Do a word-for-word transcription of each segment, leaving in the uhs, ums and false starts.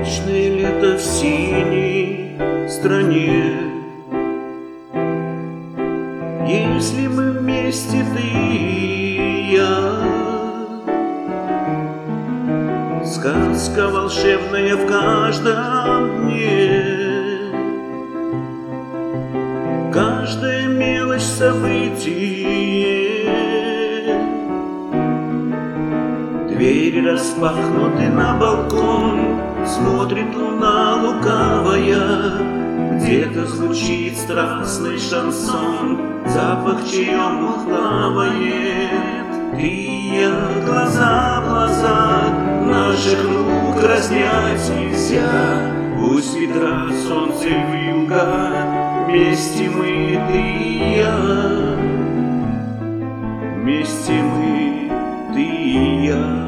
вечное лето в синей стране. Если мы вместе, ты и я, сказка волшебная в каждом дне. Каждая мелочь событие, двери распахнуты на балкон, смотрит луна лукавая, где-то звучит страстный шансон, запах чаем плавает. Ты и я, глаза в глаза, наших рук разнять нельзя. Пусть ветра, солнце, вьюга, вместе мы, ты и я. Вместе мы, ты и я.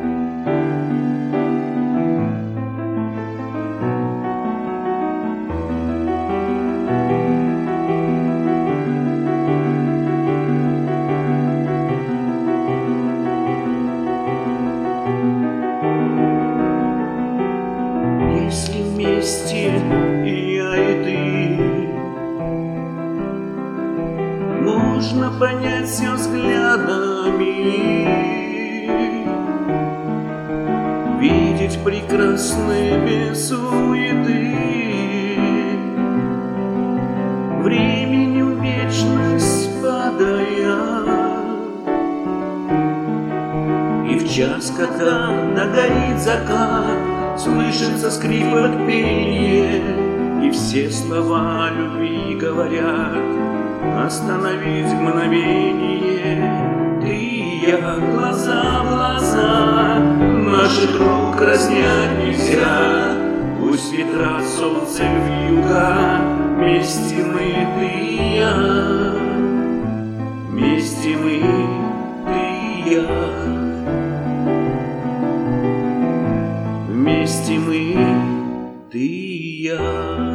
Если вместе и я, и ты, можно понять все взглядами, видеть прекрасные без суеты. Времени в вечность падая, и в час, когда догорит закат, слышится скрипот пение, и все слова любви говорят: остановить мгновение. Ты и я, глаза в глаза, наших рук разнять нельзя. Пусть ветра, солнце, вьюга, вместе мы, ты и я. Вместе мы, ты и я. Вместе мы, ты и я.